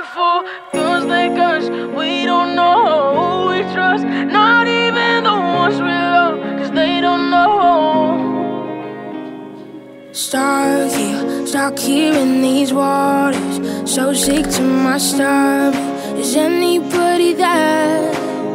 hurtful. Feels like us, we don't know who we trust. Not even the ones we love, cause they don't know. Stuck here in these waters, so sick to my stomach. Is anybody there?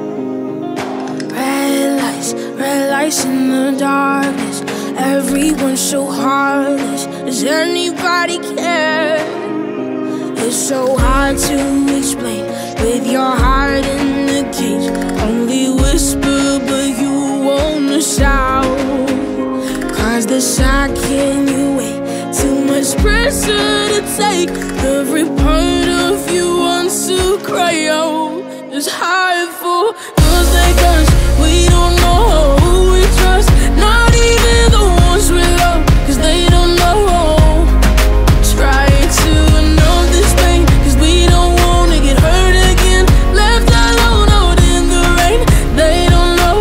Red lights in the darkness. Everyone's so heartless. Does anybody care? It's so hard to explain with your heart in the cage. Only whisper, but you wanna shout. Cause the sound can you wait? Too much pressure to take. Every part of you wants to cry out. It's hurtful. Feels like us, we don't know who we trust. Not even the ones we love, cause they don't know. Try to numb this pain, cause we don't wanna get hurt again. Left alone out in the rain, they don't know.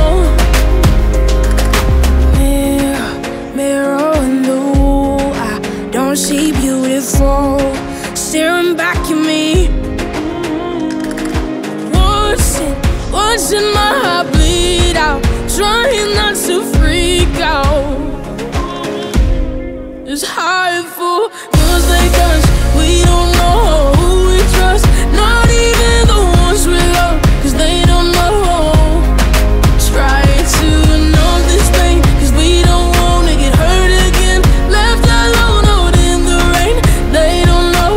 Mirror in the wall, I don't see beautiful staring back at me. Watching my heart bleed out, trying not to freak out. It's hurtful. Feels like us, we don't know who we trust. Not even the ones we love, cause they don't know. Try to numb this pain, cause we don't wanna get hurt again. Left alone out in the rain, they don't know.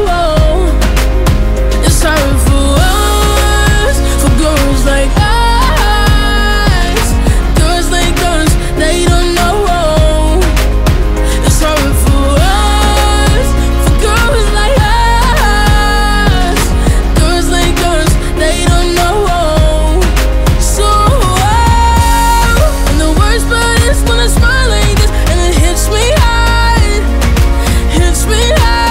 It's hurtful us, for girls like us. Girls like us, they don't know. It's hurtful us, for girls like us. Girls like us, they don't know. So and the worst part is when I smile like this and it hits me hard, hits me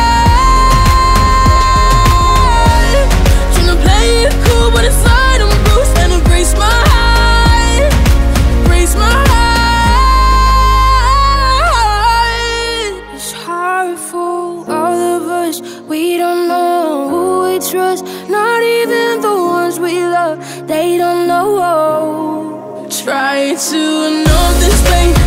hard. Tryna play it cool, but inside I'm bruised and it breaks my heart, breaks my heart. It's hurtful, all of us, we don't know who we trust. Not even the ones we love, they don't know. Try to numb this pain,